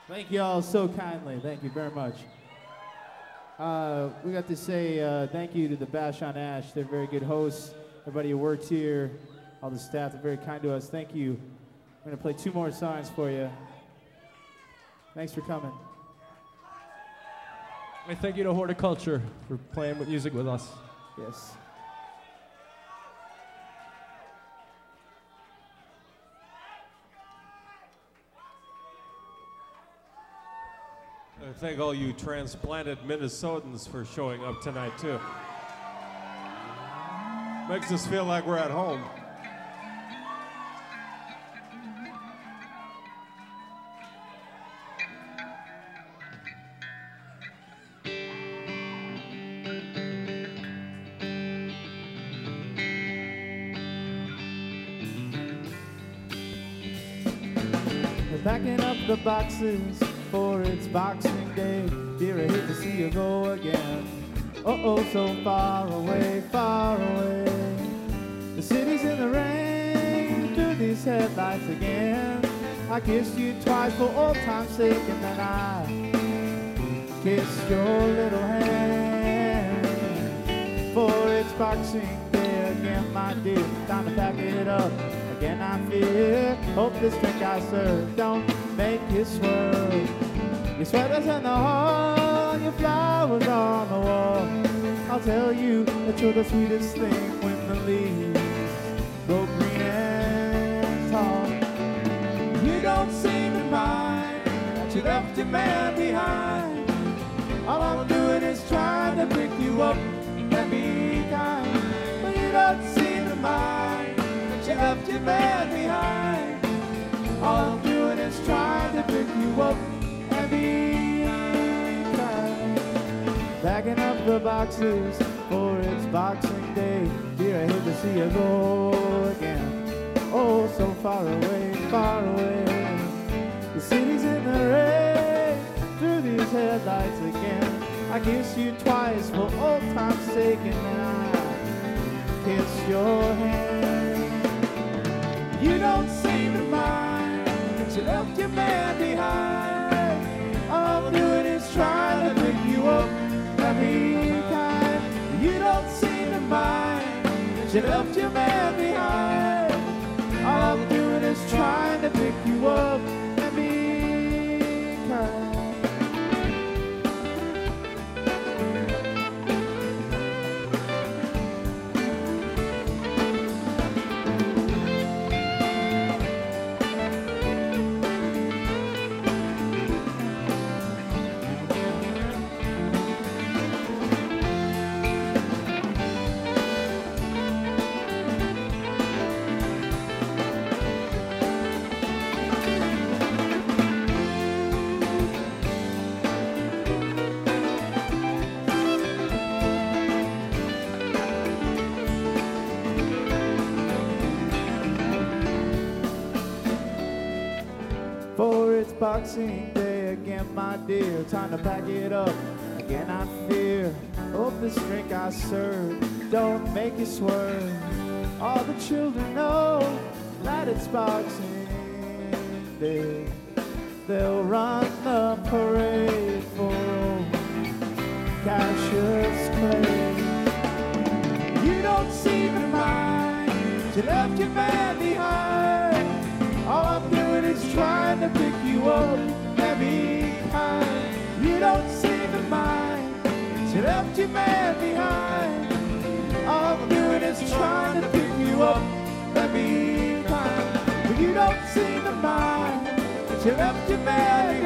Thank you all so kindly. Thank you very much. We got to say thank you to the Bash on Ash. They're very good hosts. Everybody who works here, all the staff, they're very kind to us. Thank you. I'm going to play 2 more songs for you. Thanks for coming. I thank you to Horticulture for playing with music with us. Yes. I thank all you transplanted Minnesotans for showing up tonight, too. Makes us feel like we're at home. Packing up the boxes for its Boxing Day. Dear, I hate to see you go again. Oh, so far away, far away. The city's in the rain, through these headlights again. I kissed you twice for old time's sake, and then I kissed your little hand. For it's Boxing Day again, my dear. Time to pack it up. Again I fear, hope this drink I serve don't make you swerve. Your sweater's in the hall, your flowers on the wall. I'll tell you that you're the sweetest thing when the leaves go green and tall. You don't seem to mind that you left your man behind. All I'm doing is trying to pick you up and be kind. But you don't seem to mind you left your man behind. All I'm doing is trying to pick you up and be kind. Backing up the boxes for its Boxing Day. Dear, I hate to see you go again. Oh, so far away, far away. The city's in the rain, through these headlights again. I kiss you twice for old time's sake, and then I kiss your hand. You don't seem to mind that you left your man behind. All I'm doing is trying to pick you up and be kind. You don't seem to mind that you left your man behind. All I'm doing is trying to pick you up and be kind. Boxing Day again, my dear. Time to pack it up. Again I fear. Hope this drink I serve don't make you swerve. All the children know that it's Boxing Day. They'll run the parade for old Cassius Clay. You don't seem to mind. You left your man behind. All I'm doing is trying to pick you up and be kind. You don't seem to mind. You left your man behind. All I'm doing is trying to pick you up and be kind. But you don't seem to mind. You left your man behind.